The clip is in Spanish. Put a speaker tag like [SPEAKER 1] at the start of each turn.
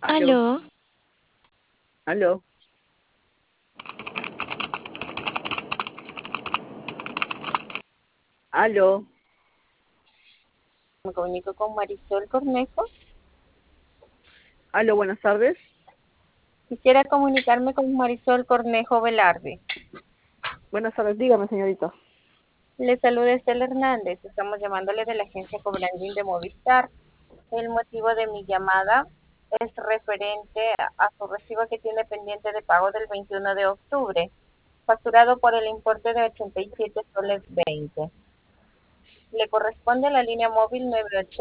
[SPEAKER 1] Aló,
[SPEAKER 2] Aló,
[SPEAKER 1] aló. Aló.
[SPEAKER 2] me comunico con Marisol Cornejo.
[SPEAKER 1] Aló, buenas tardes.
[SPEAKER 2] Quisiera comunicarme con Marisol Cornejo Velarde.
[SPEAKER 1] Buenas tardes, dígame, señorita.
[SPEAKER 2] Le saluda Estela Hernández. Estamos llamándole de la agencia Cobrandín de Movistar. El motivo de mi llamada es referente a su recibo que tiene pendiente de pago del 21 de octubre, facturado por el importe de 87 soles 20. Le corresponde a la línea móvil 980.